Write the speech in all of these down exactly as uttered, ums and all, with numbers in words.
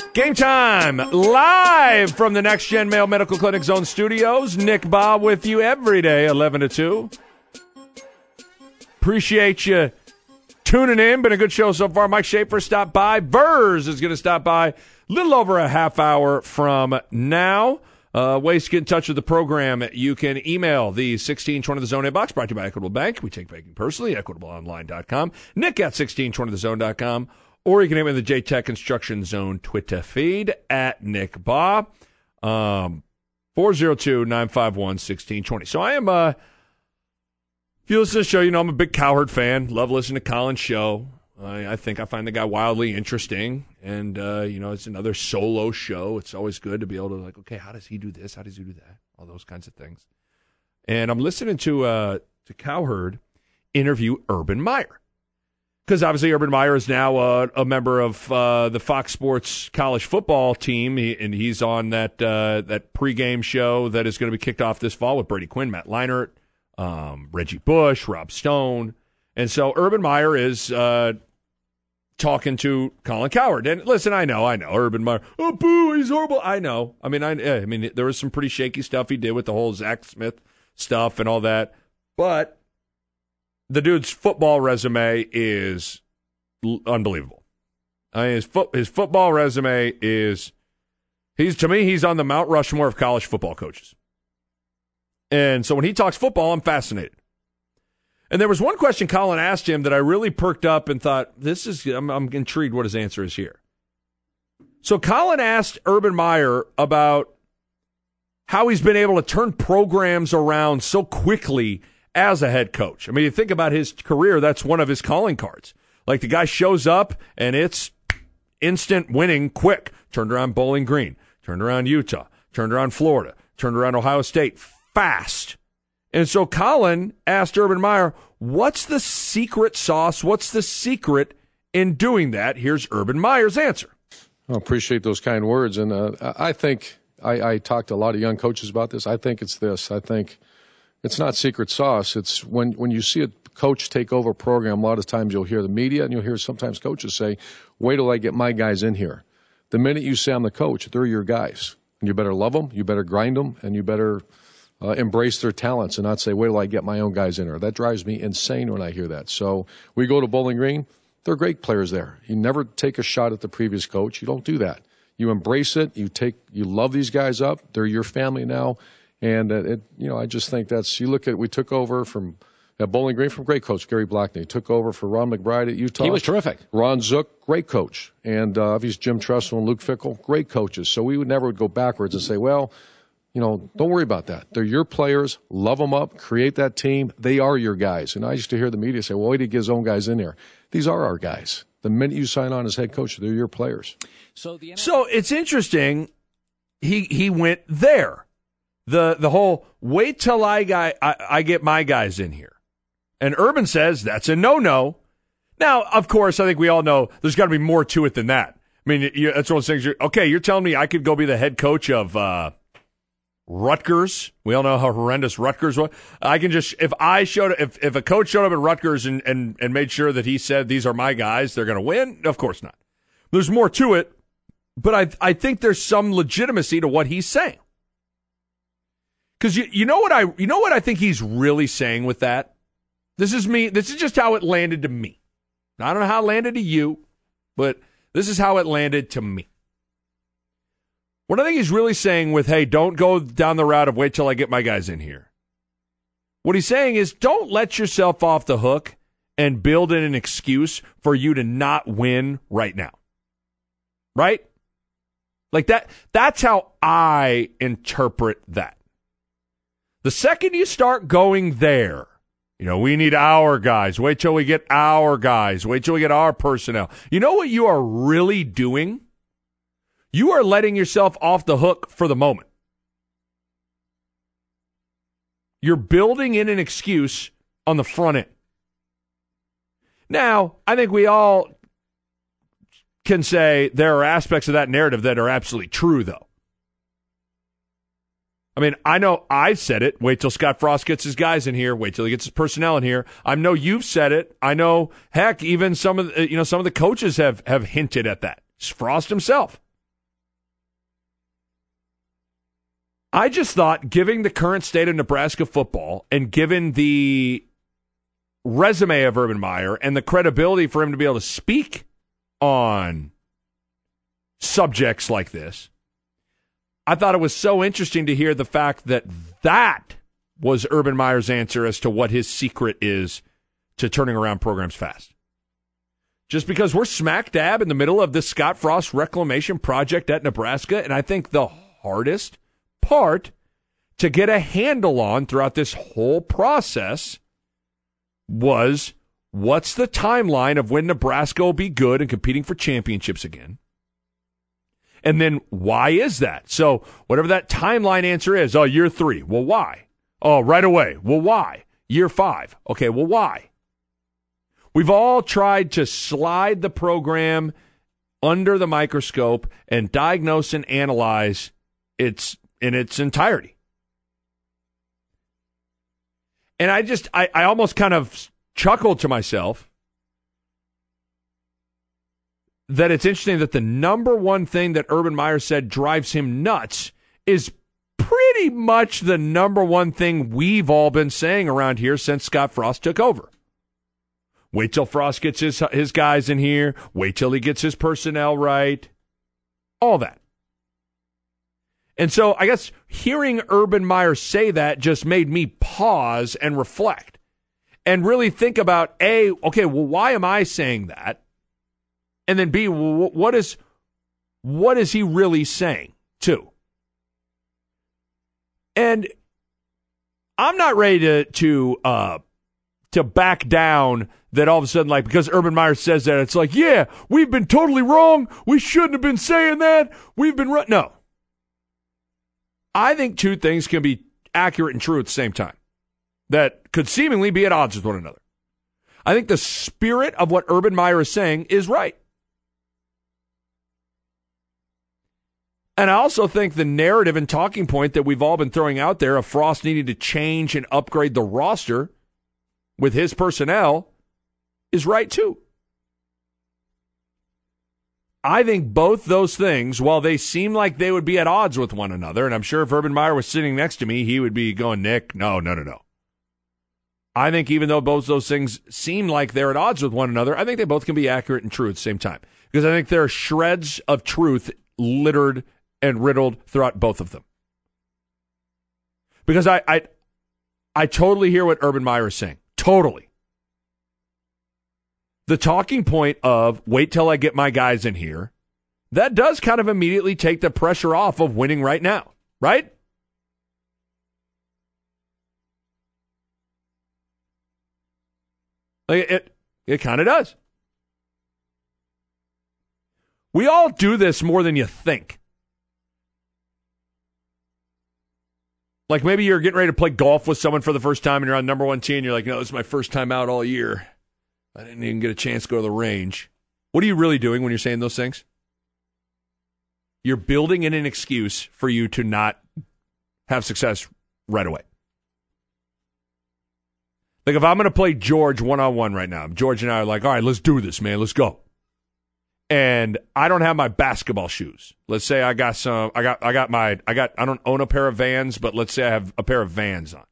Game time, live from the Next Gen Male Medical Clinic Zone Studios. Nick Bob with you every day, eleven to two. Appreciate you tuning in. Been a good show so far. Mike Schaefer stopped by. Vers is going to stop by a little over a half hour from now. Uh, ways to get in touch with the program. You can email the sixteen twenty The Zone inbox, brought to you by Equitable Bank. We take banking personally, equitable online dot com. Nick at sixteen twenty the zone dot com. Or you can email the J-Tech Construction Zone Twitter feed at Nick Bob. Um, four oh two, nine five one, one six two zero. So I am, uh, if you listen to the show, you know I'm a big Cowherd fan. Love listening to Colin's show. I, I think I find the guy wildly interesting. And, uh, you know, it's another solo show. It's always good to be able to, like, okay, how does he do this? How does he do that? All those kinds of things. And I'm listening to, uh, to Cowherd interview Urban Meyer. Because obviously Urban Meyer is now uh, a member of uh, the Fox Sports college football team, he, and he's on that uh, that pregame show that is going to be kicked off this fall with Brady Quinn, Matt Leinart, um, Reggie Bush, Rob Stone. And so Urban Meyer is uh, talking to Colin Cowherd. And listen, I know, I know, Urban Meyer, oh, boo, he's horrible. I know. I mean, I, I mean, there was some pretty shaky stuff he did with the whole Zach Smith stuff and all that. But the dude's football resume is l- unbelievable. I mean, his, fo- his football resume is, he's to me, he's on the Mount Rushmore of college football coaches. And so when he talks football, I'm fascinated. And there was one question Colin asked him that I really perked up and thought, this is, I'm, I'm intrigued what his answer is here. So Colin asked Urban Meyer about how he's been able to turn programs around so quickly as a head coach. I mean, you think about his career, that's one of his calling cards. Like, the guy shows up, and it's instant winning quick. Turned around Bowling Green, turned around Utah, turned around Florida, turned around Ohio State fast. And so Colin asked Urban Meyer, what's the secret sauce? What's the secret in doing that? Here's Urban Meyer's answer. I appreciate those kind words. And uh, I think I, I talked to a lot of young coaches about this. I think it's this. I think it's not secret sauce. It's when, when you see a coach take over a program, a lot of times you'll hear the media and you'll hear sometimes coaches say, wait till I get my guys in here. The minute you say I'm the coach, they're your guys. And you better love them, you better grind them, and you better uh, embrace their talents and not say, wait till I get my own guys in here. That drives me insane when I hear that. So we go to Bowling Green. They're great players there. You never take a shot at the previous coach. You don't do that. You embrace it. You take, you love these guys up. They're your family now. And, uh, it, you know, I just think that's, you look at, we took over from at Bowling Green from great coach Gary Blackney. Took over for Ron McBride at Utah. He was terrific. Ron Zook, great coach. And uh, obviously Jim Tressel and Luke Fickell, great coaches. So we would never would go backwards and say, well, you know, don't worry about that. They're your players. Love them up. Create that team. They are your guys. And I used to hear the media say, well, wait till he get his own guys in there. These are our guys. The minute you sign on as head coach, they're your players. So, the so it's interesting. He he went there. The the whole wait till I, guy, I I get my guys in here. And Urban says that's a no-no. Now, of course, I think we all know there's got to be more to it than that. I mean, you, that's one of those things. You're, okay, you're telling me I could go be the head coach of uh, Rutgers? We all know how horrendous Rutgers was. I can just, if I showed, if if a coach showed up at Rutgers and, and, and made sure that he said, these are my guys, they're going to win? Of course not. There's more to it, but I I think there's some legitimacy to what he's saying. Because you, you know what I you know what I think he's really saying with that? This is me. This is just how it landed to me. I don't know how it landed to you, but this is how it landed to me. What I think he's really saying with, hey, don't go down the route of wait till I get my guys in here. What he's saying is don't let yourself off the hook and build in an excuse for you to not win right now. Right? Like that. That's how I interpret that. The second you start going there, you know, we need our guys. Wait till we get our guys. Wait till we get our personnel. You know what you are really doing? You are letting yourself off the hook for the moment. You're building in an excuse on the front end. Now, I think we all can say there are aspects of that narrative that are absolutely true, though. I mean, I know I've said it. Wait till Scott Frost gets his guys in here. Wait till he gets his personnel in here. I know you've said it. I know, heck, even some of the, you know some of the coaches have have hinted at that. Frost himself. I just thought, given the current state of Nebraska football and given the resume of Urban Meyer and the credibility for him to be able to speak on subjects like this, I thought it was so interesting to hear the fact that that was Urban Meyer's answer as to what his secret is to turning around programs fast. Just because we're smack dab in the middle of this Scott Frost reclamation project at Nebraska, and I think the hardest part to get a handle on throughout this whole process was what's the timeline of when Nebraska will be good and competing for championships again? And then why is that? So whatever that timeline answer is, oh, year three. Well, why? Oh, right away. Well, why? Year five. Okay, well, why? We've all tried to slide the program under the microscope and diagnose and analyze its in its entirety. And I just, I, I almost kind of chuckled to myself that it's interesting that the number one thing that Urban Meyer said drives him nuts is pretty much the number one thing we've all been saying around here since Scott Frost took over. Wait till Frost gets his his guys in here. Wait till he gets his personnel right. All that. And so I guess hearing Urban Meyer say that just made me pause and reflect and really think about, A, okay, well, why am I saying that? And then B, what is what is he really saying, too? And I'm not ready to to uh, to back down that all of a sudden, like, because Urban Meyer says that, it's like, yeah, we've been totally wrong. We shouldn't have been saying that. We've been right. No. I think two things can be accurate and true at the same time that could seemingly be at odds with one another. I think the spirit of what Urban Meyer is saying is right. And I also think the narrative and talking point that we've all been throwing out there of Frost needing to change and upgrade the roster with his personnel is right too. I think both those those, while they seem like they would be at odds with one another, and I'm sure if Urban Meyer was sitting next to me, he would be going, Nick, no, no, no, no. I think even though both those things seem like they're at odds with one another, I think they both can be accurate and true at the same time. Because I think there are shreds of truth littered and riddled throughout both of them. Because I I, I totally hear what Urban Meyer is saying. Totally. The talking point of wait till I get my guys in here, that does kind of immediately take the pressure off of winning right now, right? Like it, it kind of does. We all do this more than you think. Like maybe you're getting ready to play golf with someone for the first time and you're on number one tee and you're like, no, this is my first time out all year. I didn't even get a chance to go to the range. What are you really doing when you're saying those things? You're building in an excuse for you to not have success right away. Like if I'm going to play George one-on-one right now, George and I are like, all right, let's do this, man. Let's go. And I don't have my basketball shoes. Let's say I got some, I got, I got my, I got, I don't own a pair of Vans, but let's say I have a pair of Vans on.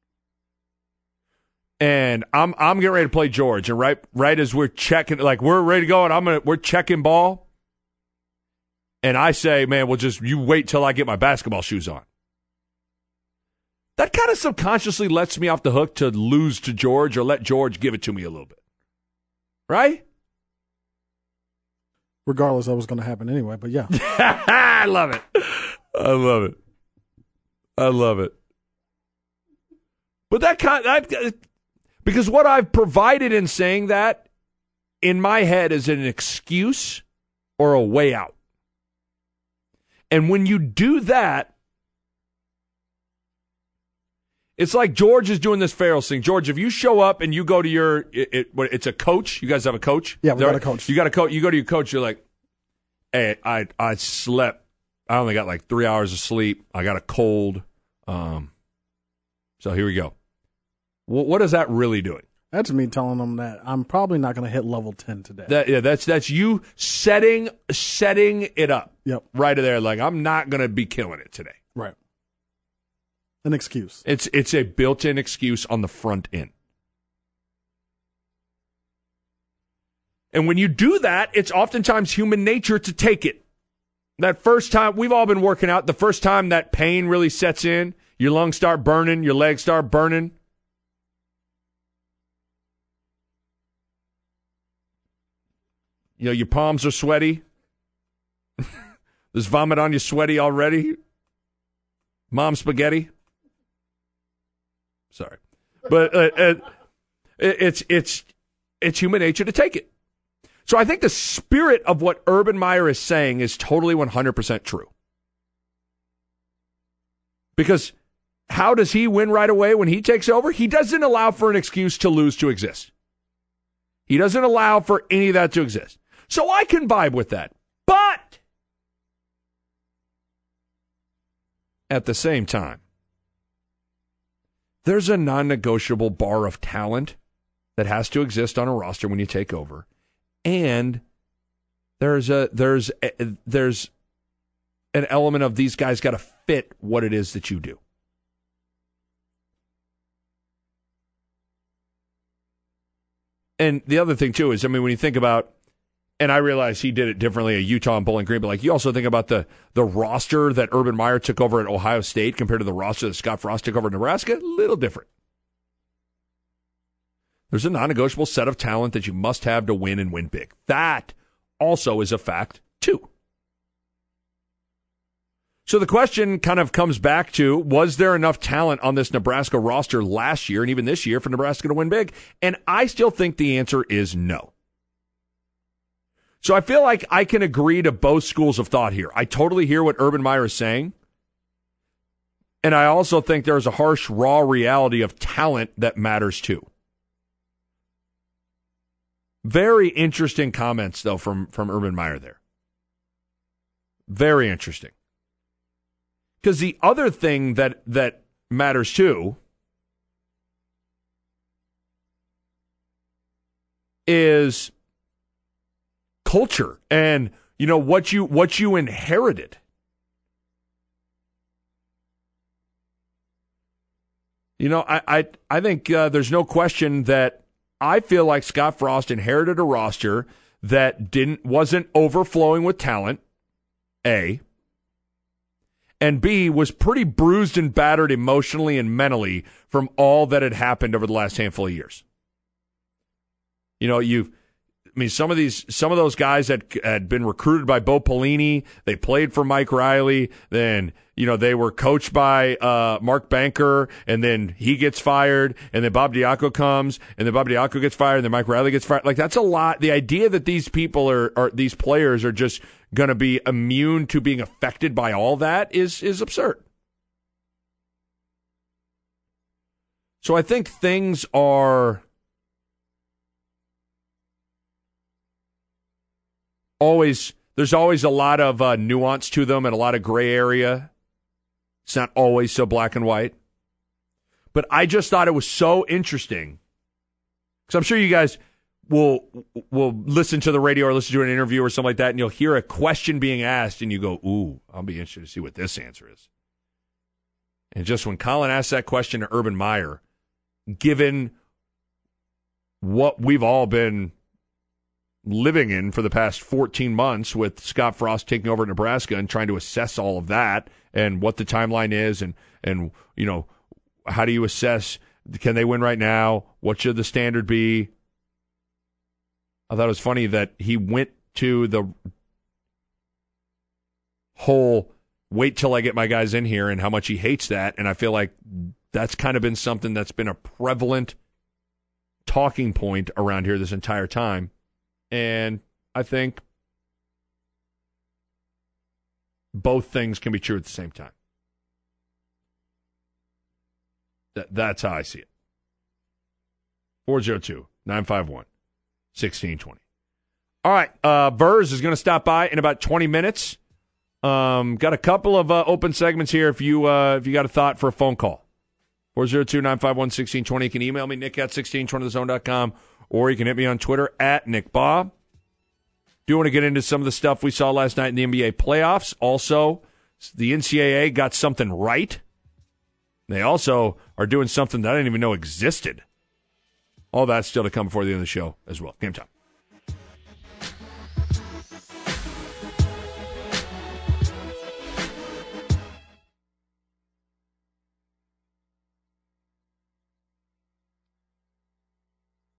And I'm I'm getting ready to play George, and right right as we're checking, like we're ready to go, and I'm gonna we're checking ball, and I say, man, well, just you wait till I get my basketball shoes on. That kind of subconsciously lets me off the hook to lose to George or let George give it to me a little bit, right? Regardless, that was going to happen anyway. But yeah, I love it. I love it. I love it. But that kind of. Because what I've provided in saying that, in my head, is an excuse or a way out. And when you do that, it's like George is doing this Farrell thing. George, if you show up and you go to your, it, it, it's a coach. You guys have a coach? Yeah, we got a coach. You got a coach. You go to your coach. You're like, hey, I I slept. I only got like three hours of sleep. I got a cold. Um, so here we go. What is that really doing? That's me telling them that I'm probably not going to hit level ten today. That, yeah, that's that's you setting setting it up. Yep. Right there, like I'm not going to be killing it today. Right. an excuse. It's it's a built-in excuse on the front end. And when you do that, it's oftentimes human nature to take it. That first time, we've all been working out, the first time that pain really sets in, your lungs start burning, your legs start burning. You know, your palms are sweaty. There's vomit on you sweaty already. Mom spaghetti. Sorry. But uh, uh, it's it's it's human nature to take it. So I think the spirit of what Urban Meyer is saying is totally one hundred percent true. Because how does he win right away when he takes over? He doesn't allow for an excuse to lose to exist. He doesn't allow for any of that to exist. So I can vibe with that. But at the same time, there's a non-negotiable bar of talent that has to exist on a roster when you take over. And there's a there's a, there's an element of these guys got to fit what it is that you do. And the other thing too is, I mean, when you think about, and I realize he did it differently at Utah and Bowling Green, but like you also think about the the roster that Urban Meyer took over at Ohio State compared to the roster that Scott Frost took over at Nebraska, a little different. There's a non-negotiable set of talent that you must have to win and win big. That also is a fact, too. So the question kind of comes back to, was there enough talent on this Nebraska roster last year and even this year for Nebraska to win big? And I still think the answer is no. So I feel like I can agree to both schools of thought here. I totally hear what Urban Meyer is saying. And I also think there's a harsh, raw reality of talent that matters, too. Very interesting comments, though, from, from Urban Meyer there. Very interesting. Because the other thing that, that matters, too, is culture and, you know, what you what you inherited. You know, I, I, I think uh, there's no question that I feel like Scott Frost inherited a roster that didn't wasn't overflowing with talent, A, and B, was pretty bruised and battered emotionally and mentally from all that had happened over the last handful of years. You know, you've I mean, some of these, some of those guys that had been recruited by Bo Pelini, they played for Mike Riley. Then, you know, they were coached by uh, Mark Banker, and then he gets fired, and then Bob Diaco comes, and then Bob Diaco gets fired, and then Mike Riley gets fired. Like, that's a lot. The idea that these people are, are these players are just going to be immune to being affected by all that is is absurd. So I think things are always, there's always a lot of uh, nuance to them and a lot of gray area. It's not always so black and white. But I just thought it was so interesting, because I'm sure you guys will will listen to the radio or listen to an interview or something like that, and you'll hear a question being asked, and you go, ooh, I'll be interested to see what this answer is. And just when Colin asked that question to Urban Meyer, given what we've all been living in for the past fourteen months with Scott Frost taking over Nebraska and trying to assess all of that and what the timeline is and, and you know, how do you assess, can they win right now? What should the standard be? I thought it was funny that he went to the whole wait till I get my guys in here and how much he hates that. And I feel like that's kind of been something that's been a prevalent talking point around here this entire time. And I think both things can be true at the same time. That, that's how I see it. four oh two, nine five one, one six two zero. All right, uh, Verz is going to stop by in about twenty minutes. Um, got a couple of uh, open segments here if you uh, if you got a thought for a phone call. four oh two, nine five one, one six two zero. You can email me, nick at sixteen twenty the zone dot com, or you can hit me on Twitter at Nick Baugh. Do want to get into some of the stuff we saw last night in the N B A playoffs. Also, the N C double A got something right They also are doing something that I didn't even know existed. All that's still to come before the end of the show as well. Game time.